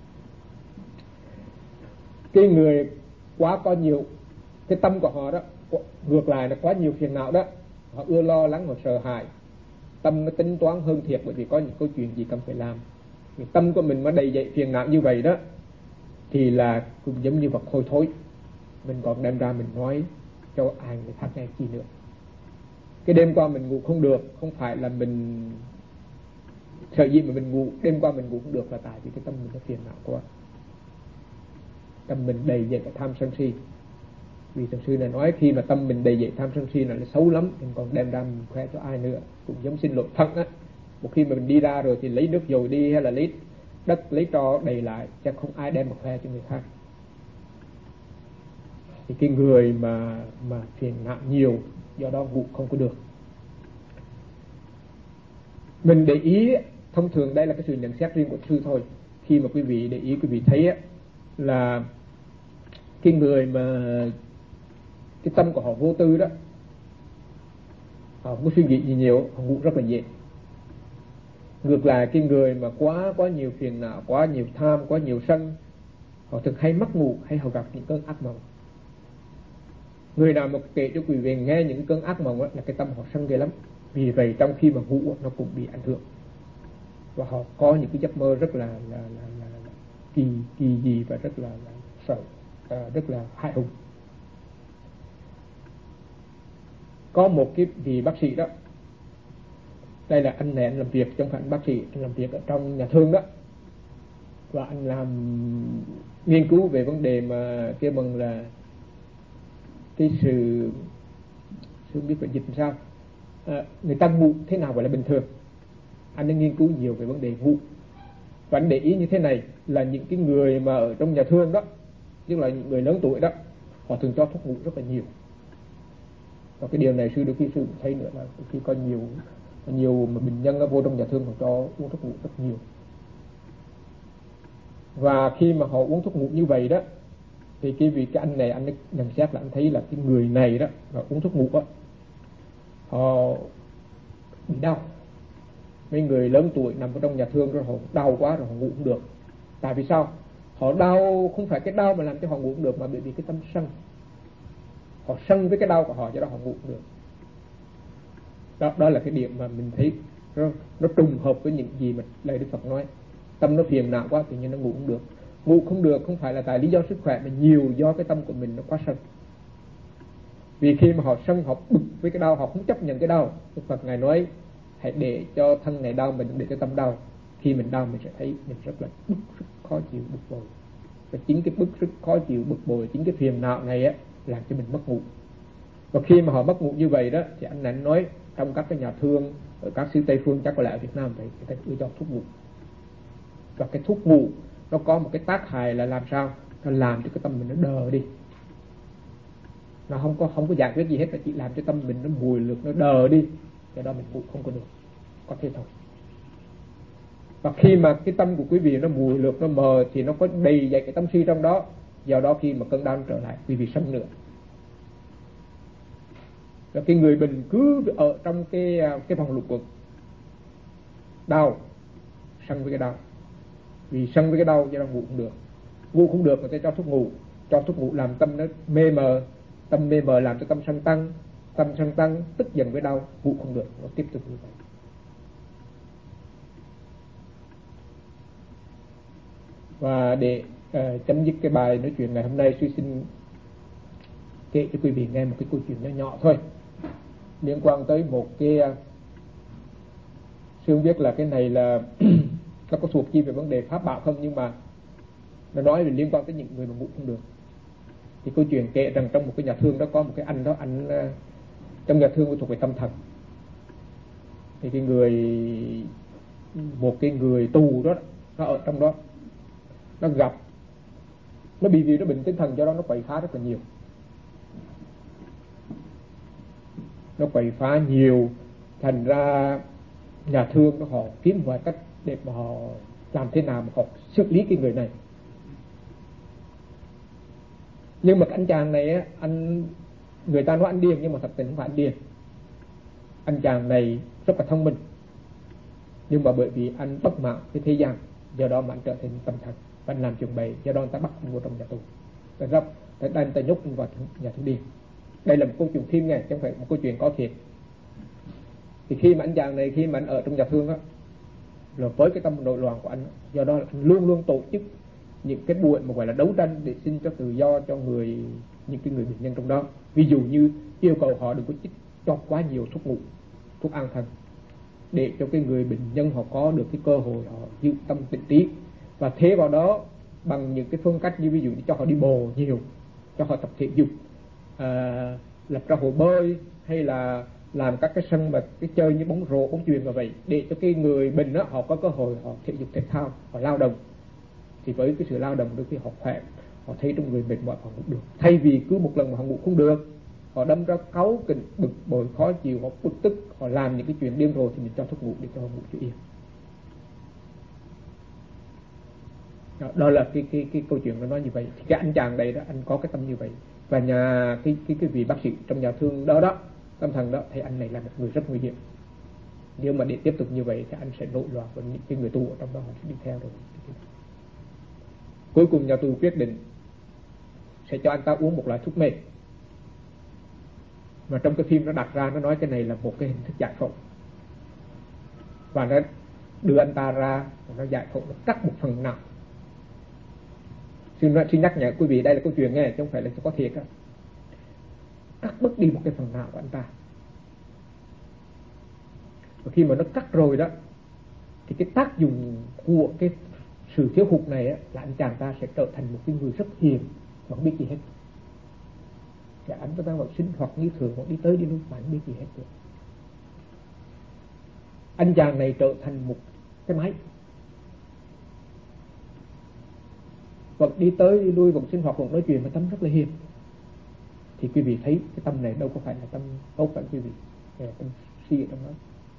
Cái người quá có nhiều, cái tâm của họ đó ngược lại là quá nhiều phiền não đó, họ ưa lo lắng, họ sợ hãi, tâm nó tính toán hơn thiệt, bởi vì có những câu chuyện gì cần phải làm. Thì tâm của mình mà đầy dậy phiền não như vậy đó, thì là cũng giống như vật hôi thối, mình còn đem ra mình nói cho ai người khác nghe chi nữa. Cái đêm qua mình ngủ không được, không phải là mình sợ gì mà mình ngủ, đêm qua mình ngủ không được là tại vì cái tâm mình nó phiền não quá, tâm mình đầy dậy cái tham sân si. Vì thiền sư này nói khi mà tâm mình đầy dậy tham sân si là xấu lắm, mình còn đem ra mình khoe cho ai nữa, cũng giống xin lỗi thật á. Một khi mà mình đi ra rồi thì lấy nước dầu đi, hay là lấy đất lấy tro đầy lại, chứ không ai đem một phe cho người khác. Thì cái người mà phiền não nhiều, do đó ngủ không có được. Mình để ý, thông thường đây là cái sự nhận xét riêng của sư thôi. Khi mà quý vị để ý, quý vị thấy là cái người mà cái tâm của họ vô tư đó, họ không có suy nghĩ gì nhiều, họ ngủ rất là dễ. Ngược lại cái người mà quá nhiều phiền não, quá nhiều tham, quá nhiều sân, họ thường hay mất ngủ, hay họ gặp những cơn ác mộng. Người nào mà kể cho quý vị nghe những cơn ác mộng là cái tâm họ sân ghê lắm. Vì vậy trong khi mà ngủ nó cũng bị ảnh hưởng, và họ có những cái giấc mơ rất là kỳ dị và rất là sợ, rất là hại hùng. Có một cái vị bác sĩ đó, đây là anh này, anh làm việc trong phận bác sĩ, anh làm việc ở trong nhà thương đó, và anh làm nghiên cứu về vấn đề mà kêu bằng là cái sự không biết phải dịch làm sao, người ta ngủ thế nào gọi là bình thường. Anh đã nghiên cứu nhiều về vấn đề ngủ, và anh để ý như thế này là những cái người mà ở trong nhà thương đó, tức là những người lớn tuổi đó, họ thường cho thuốc ngủ rất là nhiều. Và cái điều này sư đôi khi sư thấy nữa là khi có nhiều mà bệnh nhân vô trong nhà thương, họ cho uống thuốc ngủ rất nhiều. Và khi mà họ uống thuốc ngủ như vậy đó, thì cái anh này, anh nhận xét là anh thấy là cái người này đó, họ uống thuốc ngủ đó, họ bị đau. Mấy người lớn tuổi nằm ở trong nhà thương rồi họ đau quá rồi họ ngủ không được. Tại vì sao? Họ đau không phải cái đau mà làm cho họ ngủ không được, mà bởi vì cái tâm sân. Họ sân với cái đau của họ, cho đó họ ngủ không được. Đó là cái điểm mà mình thấy nó trùng hợp với những gì mà lời Đức Phật nói. Tâm nó phiền não quá tự nhiên nó ngủ không được. Ngủ không được không phải là tại lý do sức khỏe, mà nhiều do cái tâm của mình nó quá sân. Vì khi mà họ sân, họ bực với cái đau, họ không chấp nhận cái đau. Đức Phật Ngài nói hãy để cho thân này đau, mình để cho tâm đau. Khi mình đau mình sẽ thấy mình rất là bức rứt, khó chịu, bực bội. Và chính cái bức rứt, khó chịu, bực bội, chính cái phiền não này làm cho mình mất ngủ. Và khi mà họ mất ngủ như vậy đó, thì anh này nói trong các cái nhà thương ở các xứ Tây phương, chắc có lẽ ở Việt Nam vậy, người ta ưa cho thuốc ngủ. Và cái thuốc ngủ nó có một cái tác hại là làm sao? Nó làm cho cái tâm mình nó đờ đi. Nó không có giải quyết gì hết, mà chỉ làm cho tâm mình nó mùi lược, nó đờ đi. Do đó mình ngủ không có được, có thế thôi. Và khi mà cái tâm của quý vị nó mùi lược, nó mờ, thì nó có đầy dạy cái tâm si trong đó. Do đó khi mà cơn đau trở lại, quý vị sân nữa. Và cái người bình cứ ở trong cái vòng lục quật đau, sân với cái đau. Vì sân với cái đau cho nên ngủ không được. Ngủ không được người ta cho thuốc ngủ. Cho thuốc ngủ làm tâm nó mê mờ. Tâm mê mờ làm cho tâm sân tăng. Tâm sân tăng tức giận với đau, ngủ không được, nó tiếp tục như vậy. Và để chấm dứt cái bài nói chuyện ngày hôm nay, sư xin kể cho quý vị nghe một cái câu chuyện nhỏ nhỏ thôi, liên quan tới một cái sư không biết là cái này là nó có thuộc chi về vấn đề pháp bảo không, nhưng mà nó nói về liên quan tới những người mà ngủ không được. Thì câu chuyện kể rằng trong một cái nhà thương đó có một cái anh đó, anh trong nhà thương thuộc về tâm thần. Thì một cái người tù đó, nó ở trong đó, nó gặp, nó bị vì nó bệnh tinh thần, do đó nó quậy phá rất là nhiều. Nó quậy phá nhiều, thành ra nhà thương họ kiếm vài cách để mà họ làm thế nào mà họ xử lý cái người này. Nhưng mà cái anh chàng này người ta nói anh điên, nhưng mà thật tình không phải anh điên. Anh chàng này rất là thông minh, nhưng mà bởi vì anh bất mãn với thế gian, do đó mà anh trở thành tâm thần và anh làm chuyện bậy, do đó anh ta bắt anh vào trong nhà tù, anh ta nhốt anh vào nhà tù điên. Đây là một câu chuyện phim nghe, chứ không phải một câu chuyện có thiệt. Thì khi mà anh chàng này, khi mà anh ở trong nhà thương á, rồi với cái tâm nội loạn của anh, do đó anh luôn luôn tổ chức những cái buổi mà gọi là đấu tranh để xin cho tự do cho những cái người bệnh nhân trong đó. Ví dụ như yêu cầu họ đừng có chích cho quá nhiều thuốc ngủ, thuốc an thần, để cho cái người bệnh nhân họ có được cái cơ hội họ giữ tâm tĩnh trí, và thế vào đó bằng những cái phương cách như ví dụ như cho họ đi bộ nhiều, cho họ tập thể dục, lập ra hồ bơi hay là làm các cái sân mà cái chơi như bóng rổ, bóng chuyền và vậy, để cho cái người bệnh đó họ có cơ hội họ thể dục thể thao, họ lao động. Thì với cái sự lao động đôi khi họ khỏe, họ thấy trong người mệt mỏi họ ngủ được, thay vì cứ một lần mà họ ngủ không được, họ đâm ra cáu kỉnh, bực bội, khó chịu, họ bực tức, họ làm những cái chuyện điên rồ, thì mình cho thuốc ngủ để cho họ ngủ cho yên. Đó là cái câu chuyện nó nói như vậy. Thì cái anh chàng đây đó, anh có cái tâm như vậy, và nhà cái vị bác sĩ trong nhà thương đó tâm thần đó thấy anh này là một người rất nguy hiểm. Nếu mà để tiếp tục như vậy thì anh sẽ nổi loạn, và những cái người tu ở trong đó họ sẽ đi theo rồi. Cuối cùng nhà tù quyết định sẽ cho anh ta uống một loại thuốc mê, mà trong cái phim nó đặt ra nó nói cái này là một cái hình thức giải phẫu, và nó đưa anh ta ra, nó giải phẫu, nó cắt một phần não. Xin nhắc nhở quý vị, đây là câu chuyện nghe, chứ không phải là có thiệt á. Cắt bớt đi một cái phần não của anh ta, và khi mà nó cắt rồi đó thì cái tác dụng của cái sự thiếu hụt này á, là anh chàng ta sẽ trở thành một cái người rất hiền, không biết gì hết. Và anh ta vẫn sinh hoạt như thường, vẫn đi tới đi lui mà không biết gì hết được. Anh chàng này trở thành một cái máy, vẫn đi tới đi lui, vẫn sinh hoạt, vẫn nói chuyện, mà tâm rất là hiền. Thì quý vị thấy cái tâm này đâu có phải là tâm tốt phải quý vị, là tâm si ở trong đó.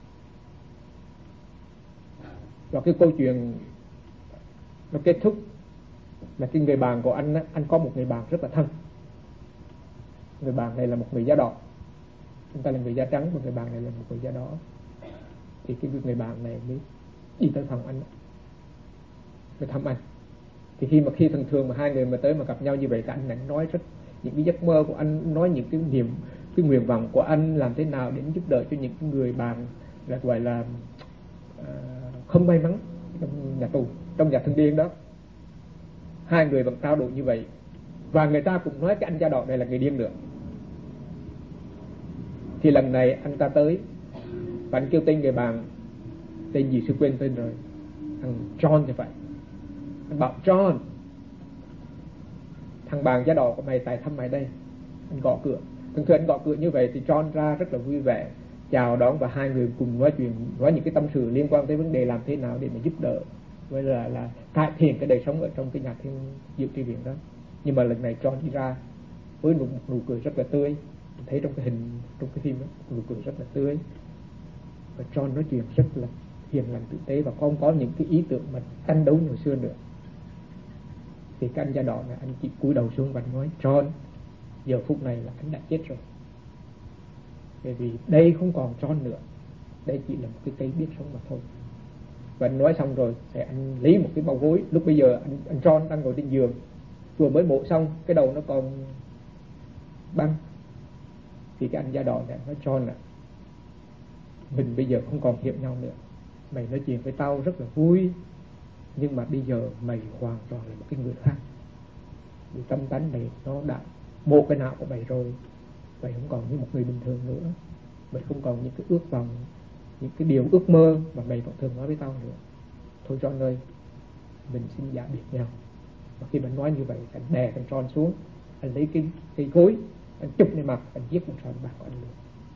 Và cái câu chuyện nó kết thúc là cái người bạn của anh á, anh có một người bạn rất là thân. Người bạn này là một người da đỏ, chúng ta là người da trắng, và người bạn này là một người da đỏ. Thì cái người bạn này mới đi tới phòng anh, mới thăm anh. Thì khi thường thường mà hai người mà tới mà gặp nhau như vậy, thì anh lại nói rất những cái giấc mơ của anh, nói những cái nguyện vọng của anh, làm thế nào để giúp đỡ cho những người bạn là gọi là không may mắn trong nhà tù, trong nhà thương điên đó. Hai người vẫn trao đổi như vậy, và người ta cũng nói cái anh da đỏ này là người điên nữa. Thì lần này anh ta tới và anh kêu tên người bạn, tên gì sư quên tên rồi, thằng John thì phải. Anh bảo John, thằng bạn da đỏ của mày tại thăm mày đây. Anh gõ cửa. Thường thường anh gõ cửa như vậy thì John ra rất là vui vẻ chào đón, và hai người cùng nói chuyện, nói những cái tâm sự liên quan tới vấn đề làm thế nào để mà giúp đỡ với là cải thiện cái đời sống ở trong cái nhà thiên diệu tri viện đó. Nhưng mà lần này John đi ra với một nụ cười rất là tươi. Mình thấy trong cái hình, trong cái phim đó, nụ cười rất là tươi, và John nói chuyện rất là hiền lành tử tế, và không có những cái ý tưởng mà tranh đấu như hồi xưa nữa. Thì cái anh da đỏ này, anh chỉ cúi đầu xuống và nói John, giờ phút này là anh đã chết rồi, bởi vì đây không còn John nữa, đây chỉ là một cái cây biết sống mà thôi. Và anh nói xong rồi thì anh lấy một cái bao gối. Lúc bây giờ anh John đang ngồi trên giường, vừa mới mổ xong, cái đầu nó còn băng. Thì cái anh da đỏ này nói John là mình bây giờ không còn hiểu nhau nữa, mày nói chuyện với tao rất là vui, nhưng mà bây giờ mày hoàn toàn là một cái người khác. Vì tâm tánh mày nó đã một cái não của mày rồi, mày không còn như một người bình thường nữa, mày không còn những cái ước vọng, những cái điều ước mơ mà mày vẫn thường nói với tao nữa. Thôi John ơi, mình xin giả biệt nhau. Và khi mình nói như vậy, anh đè thằng John xuống, anh lấy cái gối, anh chụp lên mặt, anh giết một thằng bạn của anh luôn.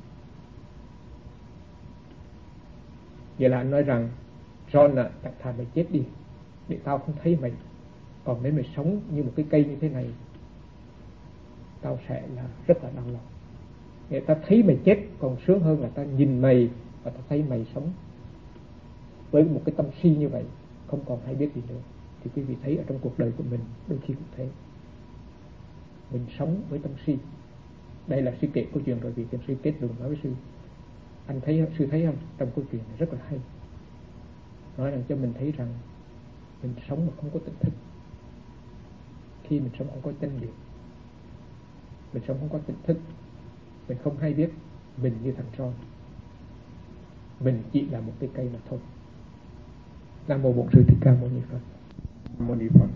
Vậy là anh nói rằng John à, tại thà mày chết đi để tao không thấy mày, còn nếu mày sống như một cái cây như thế này, tao sẽ là rất là đau lòng. Người ta thấy mày chết còn sướng hơn là ta nhìn mày và ta thấy mày sống với một cái tâm si như vậy, không còn hay biết gì nữa. Thì quý vị thấy ở trong cuộc đời của mình đôi khi cũng thế, mình sống với tâm si. Đây là sư kể câu chuyện rồi, vì thiền sư kết luận nói với sư, anh thấy, sư thấy không, trong câu chuyện này rất là hay, nói rằng cho mình thấy rằng mình sống mà không có tỉnh thức. Khi mình sống không có chánh niệm, mình sống không có tỉnh thức, mình không hay biết mình như thằng John, mình chỉ là một cái cây mà thôi. Nam mô Bổn Sư Thích Ca Mâu Ni Phật. Nam mô Ni Phật.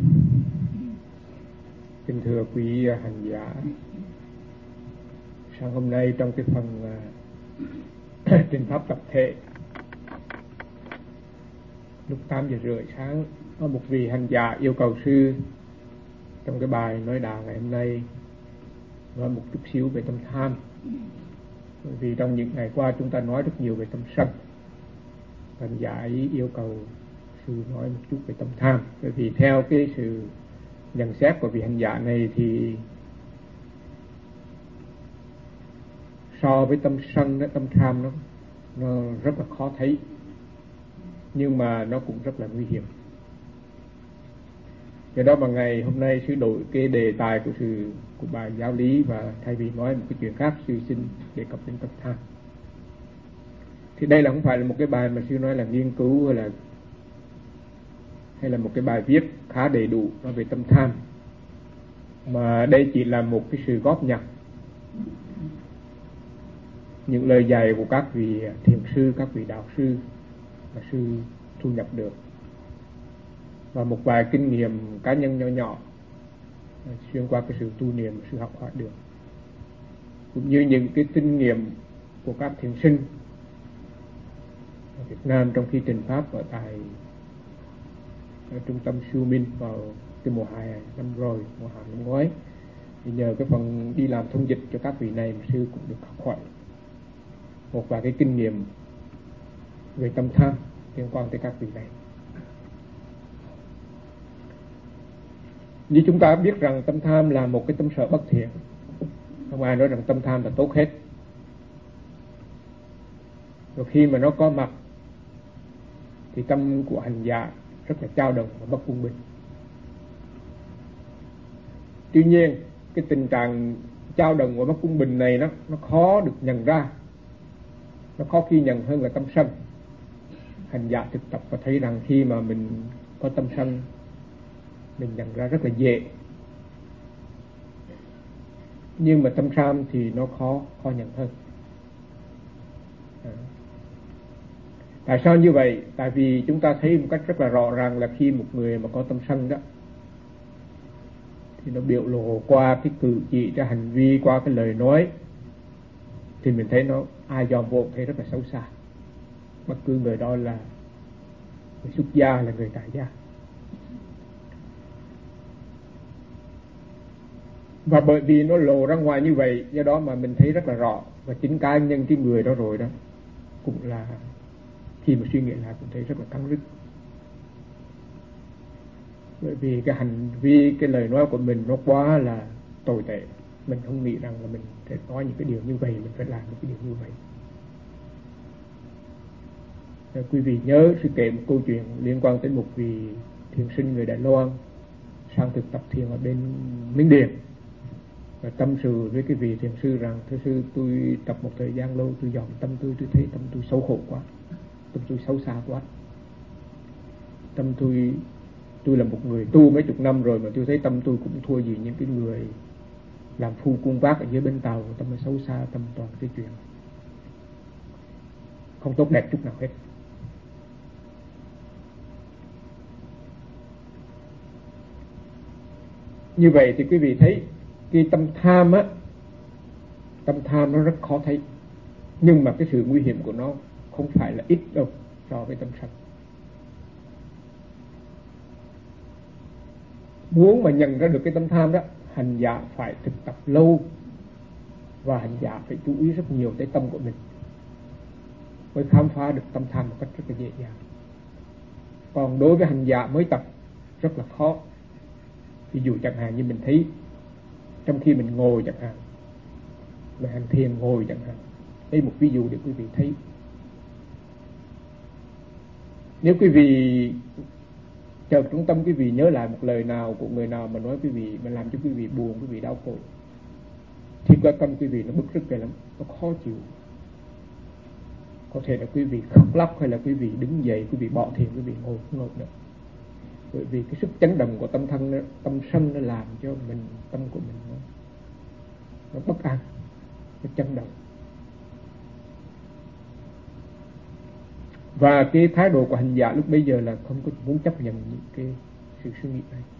Kính thưa quý hành giả, sáng hôm nay trong cái phần trình pháp tập thể, lúc 8:30 sáng, có một vị hành giả yêu cầu sư trong cái bài nói đạo ngày hôm nay nói một chút xíu về tâm tham. Bởi vì trong những ngày qua chúng ta nói rất nhiều về tâm sân, thành giả yêu cầu sư nói một chút về tâm tham. Bởi vì theo cái sự nhận xét của vị hành giả này thì so với tâm sân, tâm tham nó rất là khó thấy, nhưng mà nó cũng rất là nguy hiểm. Do đó mà ngày hôm nay sư đổi cái đề tài của bài giáo lý, và thay vì nói một cái chuyện khác, sư xin đề cập đến tâm tham. Thì đây là không phải là một cái bài mà sư nói là nghiên cứu hay là một cái bài viết khá đầy đủ nói về tâm tham, mà đây chỉ là một cái sự góp nhặt những lời dạy của các vị thiền sư, các vị đạo sư mà sư thu nhập được, và một vài kinh nghiệm cá nhân nhỏ nhỏ xuyên qua cái sự tu niệm mà sư học hỏi được, cũng như những cái kinh nghiệm của các thiền sinh ở Việt Nam trong khi trình pháp ở trung tâm Siêu Minh vào cái mùa hè năm rồi, mùa hè năm ngoái. Thì nhờ cái phần đi làm thông dịch cho các vị này mà sư cũng được học hỏi một vài cái kinh nghiệm về tâm tham liên quan tới các vị này. Như chúng ta biết rằng tâm tham là một cái tâm sở bất thiện, không ai nói rằng tâm tham là tốt hết. Rồi khi mà nó có mặt thì tâm của hành giả rất là dao động và bất quân bình. Tuy nhiên cái tình trạng dao động và bất quân bình này nó khó được nhận ra, nó khó khi nhận hơn là tâm sân. Hành giả thực tập và thấy rằng khi mà mình có tâm sân, mình nhận ra rất là dễ, nhưng mà tâm tham thì nó khó nhận hơn. Tại sao như vậy? Tại vì chúng ta thấy một cách rất là rõ ràng là khi một người mà có tâm sân đó thì nó biểu lộ qua cái cử chỉ, cái hành vi, qua cái lời nói, thì mình thấy nó ai dòm vô thấy rất là xấu xa. Bất cứ người đó là người xuất gia, là người tại gia. Và bởi vì nó lộ ra ngoài như vậy, do đó mà mình thấy rất là rõ. Và chính cá nhân cái người đó rồi đó cũng là khi mà suy nghĩ lại cũng thấy rất là căng rứt. Bởi vì cái hành vi, cái lời nói của mình nó quá là tồi tệ. Mình không nghĩ rằng là mình phải nói những cái điều như vậy, mình phải làm những cái điều như vậy. Rồi quý vị nhớ sư kể một câu chuyện liên quan tới một vị thiền sinh người Đài Loan sang thực tập thiền ở bên Miến Điện, và tâm sự với cái vị thiền sư rằng: thưa sư, tôi tập một thời gian lâu, tôi dòm tâm tôi thấy tâm tôi xấu khổ quá, tâm tôi xấu xa quá. Tâm tôi là một người tu mấy chục năm rồi mà tôi thấy tâm tôi cũng thua gì những cái người làm phu cung vác ở dưới bến tàu. Tâm nó xấu xa, tâm toàn cái chuyện không tốt đẹp chút nào hết. Như vậy thì quý vị thấy cái tâm tham nó rất khó thấy, nhưng mà cái sự nguy hiểm của nó không phải là ít đâu so với tâm sân. Muốn mà nhận ra được cái tâm tham đó, hành giả phải thực tập lâu, và hành giả phải chú ý rất nhiều tới tâm của mình mới khám phá được tâm tham một cách rất là dễ dàng. Còn đối với hành giả mới tập rất là khó. Ví dụ chẳng hạn như mình thấy trong khi mình ngồi chẳng hạn, mình hành thiền ngồi chẳng hạn, đây một ví dụ để quý vị thấy. Nếu quý vị chợt trong tâm quý vị nhớ lại một lời nào của người nào mà nói quý vị, mà làm cho quý vị buồn, quý vị đau khổ, thì qua tâm quý vị nó bức rứt lắm, nó khó chịu. Có thể là quý vị khóc lóc, hay là quý vị đứng dậy, quý vị bỏ thiền, quý vị ngồi không ngồi nữa. Bởi vì cái sức chấn động của tâm sân nó làm cho tâm của mình nó bất an, nó chấn động. Và cái thái độ của hành giả lúc bây giờ là không có muốn chấp nhận những cái sự suy nghĩ này.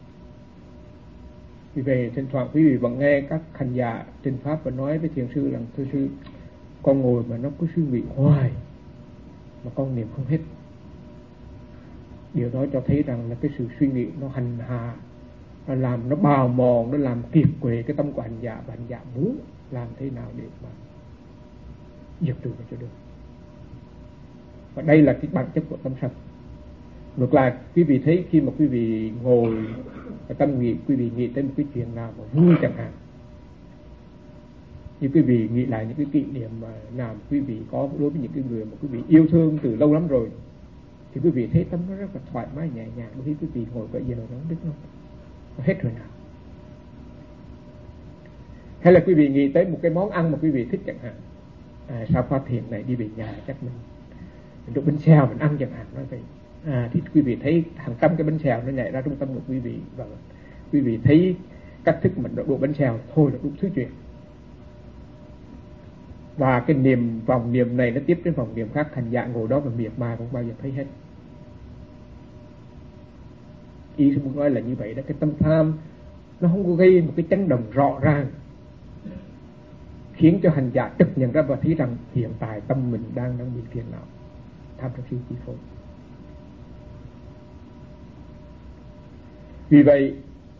Vì vậy thỉnh thoảng quý vị vẫn nghe các hành giả trình pháp và nói với thiền sư rằng: thưa sư, con ngồi mà nó cứ suy nghĩ hoài mà con niệm không hết. Điều đó cho thấy rằng là cái sự suy nghĩ nó hành hạ nó làm nó bào mòn, nó làm kiệt quệ cái tâm của hành giả, và hành giả muốn làm thế nào để mà diệt trừ nó cho được. Và đây là cái bản chất của tâm sân. Ngược lại, quý vị thấy khi mà quý vị ngồi và tâm nghĩ, quý vị nghĩ tới một cái chuyện nào mà vui chẳng hạn, như quý vị nghĩ lại những cái kỷ niệm mà nào quý vị có đối với những cái người mà quý vị yêu thương từ lâu lắm rồi, thì quý vị thấy tâm nó rất là thoải mái nhẹ nhàng. Đôi khi quý vị ngồi vậy giờ nó không biết nó hết rồi nào. Hay là quý vị nghĩ tới một cái món ăn mà quý vị thích chẳng hạn, sau khóa thiền này đi về nhà chắc mình được bánh xèo mình ăn chẳng hạn, nói vậy. Thì quý vị thấy hàng trăm cái bánh xèo nó nhảy ra trong tâm của quý vị, và quý vị thấy cách thức mình đổ bánh xèo thôi là đủ thứ chuyện. Và cái vòng niệm này nó tiếp đến vòng niệm khác, hành giả ngồi đó mà miệt mài không bao giờ thấy hết. Ý tôi muốn nói là như vậy đó, cái tâm tham nó không có gây một cái chấn động rõ ràng khiến cho hành giả trực nhận ra và thấy rằng hiện tại tâm mình đang bị phiền não, tham sân si chi phối. Vì vậy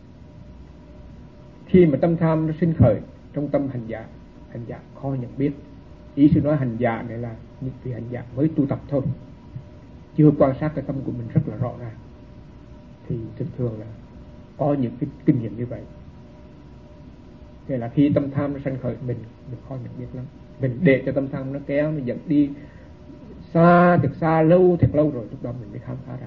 khi mà tâm tham nó sinh khởi trong tâm hành giả khó nhận biết. Ý sư nói hành giả này là những vị hành giả mới tu tập thôi, chưa quan sát cái tâm của mình rất là rõ ràng, thì thường là có những cái kinh nghiệm như vậy. Thế là khi tâm tham nó sinh khởi, mình khó nhận biết lắm. Mình để cho tâm tham nó kéo, nó dẫn đi xa, thật lâu rồi, lúc đó mình mới khám phá ra.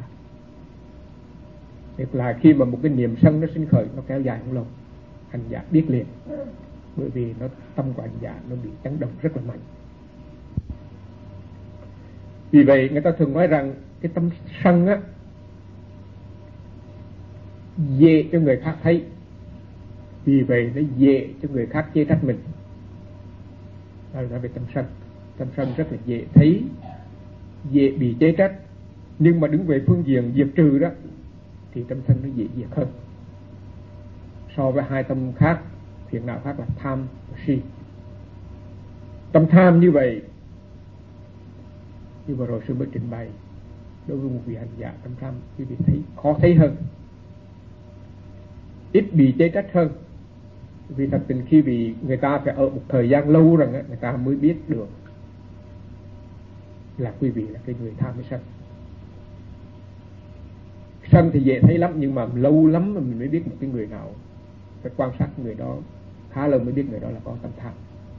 Tức là khi mà một cái niềm sân nó sinh khởi, nó kéo dài không lâu, hành giả biết liền, bởi vì tâm của hành giả nó bị chấn động rất là mạnh. Vì vậy người ta thường nói rằng cái tâm sân á dễ cho người khác thấy, vì vậy nó dễ cho người khác chê trách mình. Đó là về tâm sân rất là dễ thấy, dễ bị chê trách. Nhưng mà đứng về phương diện diệt trừ đó thì tâm sân nó dễ diệt hơn so với hai tâm khác, phiền não khác là tham và si. Tâm tham như vậy, như vừa rồi sư mới trình bày, đối với một vị hành giả tâm tham, quý vị thấy khó thấy hơn, ít bị chê trách hơn. Vì thật tình khi người ta phải ở một thời gian lâu rồi người ta mới biết được là quý vị là cái người tham hay sân. Sân thì dễ thấy lắm, nhưng mà lâu lắm mà mình mới biết một cái người nào, phải quan sát người đó khá lâu mới biết người đó là có tâm tham.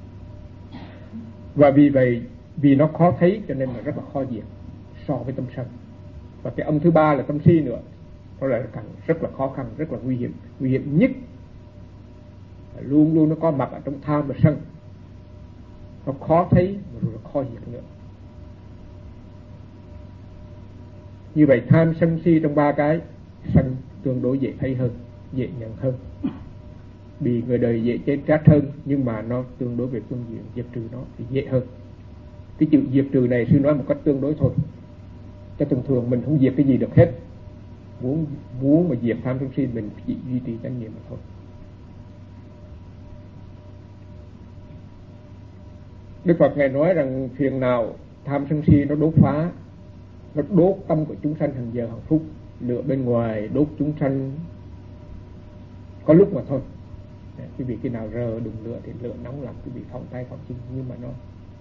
Và vì vậy, vì nó khó thấy cho nên là rất là khó diệt so với tâm sân. Và cái âm thứ ba là tâm si nữa, nó lại càng rất là khó khăn, rất là nguy hiểm nhất. Luôn luôn nó có mặt ở trong tham và sân, nó khó thấy rồi nó khó diệt nữa. Như vậy tham sân si trong ba cái, sân tương đối dễ thấy hơn, dễ nhận hơn, bị người đời dễ chê trách hơn, nhưng mà nó tương đối về phương diện diệt trừ nó thì dễ hơn. Cái chữ diệt trừ này sư nói một cách tương đối thôi, cho thường mình không diệt cái gì được hết. Muốn mà diệt tham sân si mình chỉ duy trì chánh niệm mà thôi. Đức Phật ngài nói rằng phiền nào tham sân si nó đốt phá, nó đốt tâm của chúng sanh hàng giờ hàng phút. Lửa bên ngoài đốt chúng sanh có lúc mà thôi. Quý vị khi nào rờ đùng lửa thì lửa nóng làm quý vị phóng tay phóng chân, nhưng mà nó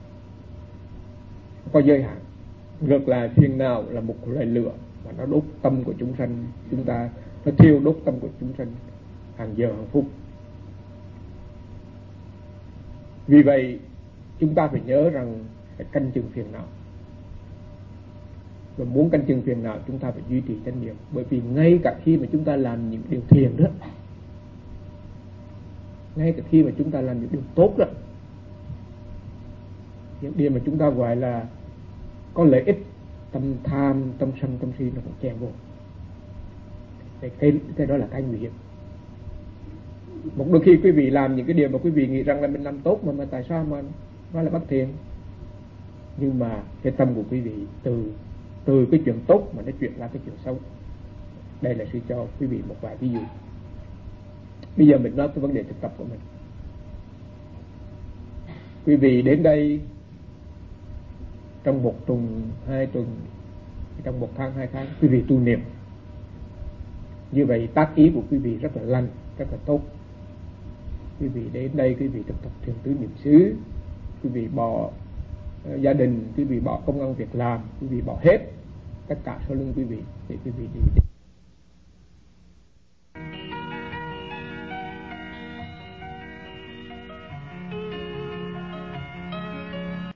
có giới hạn. Ngược lại phiền nào là một loại lửa mà nó đốt tâm của chúng sanh chúng ta, nó thiêu đốt tâm của chúng sanh hàng giờ hàng phút. Vì vậy chúng ta phải nhớ rằng phải canh chừng phiền não. Và muốn canh chừng phiền não chúng ta phải duy trì chánh niệm. Bởi vì ngay cả khi mà chúng ta làm những điều thiền đó, ngay cả khi mà chúng ta làm những điều tốt đó, những điều mà chúng ta gọi là có lợi ích, tâm tham, tâm sân, tâm si nó cũng chen vô. Cái đó là cái nguy hiểm. Một đôi khi quý vị làm những cái điều mà quý vị nghĩ rằng là mình làm tốt mà tại sao mà nói là bất thiện. Nhưng mà cái tâm của quý vị từ cái chuyện tốt mà nó chuyển ra cái chuyện xấu. Đây là sư cho quý vị một vài ví dụ. Bây giờ mình nói cái vấn đề thực tập của mình. Quý vị đến đây trong một tuần, 2 tuần, trong 1 tháng, 2 tháng, quý vị tu niệm. Như vậy tác ý của quý vị rất là lành, rất là tốt. Quý vị đến đây, quý vị thực tập thiền tứ niệm xứ, quý vị bỏ gia đình, quý vị bỏ công ăn việc làm, quý vị bỏ hết tất cả sau lưng quý vị để quý vị đi